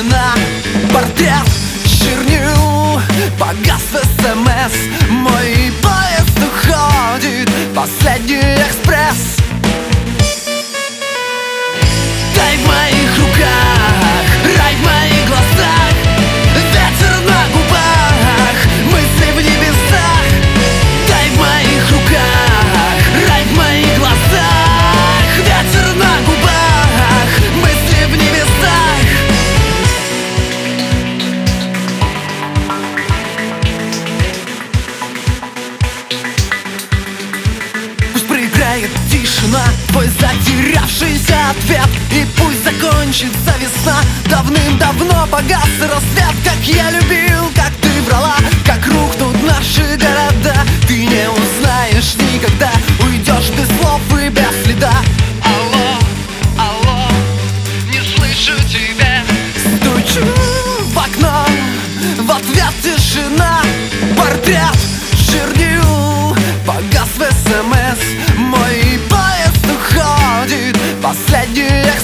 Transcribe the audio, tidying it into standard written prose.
тишина, портрет чернил, погас СМС. Мой поезд уходит, последний экспресс. Дай в моих руках, рай в моих глазах, ветер на губах, мысли в небесах. Дай в моих руках, рай в моих глазах, ветер на губах, мысли в небесах. Пусть проиграет тишина, твой затерявшийся ответ, и пусть закончится весна. Давным-давно погас рассвет. Как я любил, как ты врала, как рухнут наши города. Ты не узнаешь никогда, уйдешь без слов и без следа. Алло, алло, не слышу тебя. Стучу в окно, в ответ тишина, портрет чернил, погас в СМС. Мой поезд уходит, последний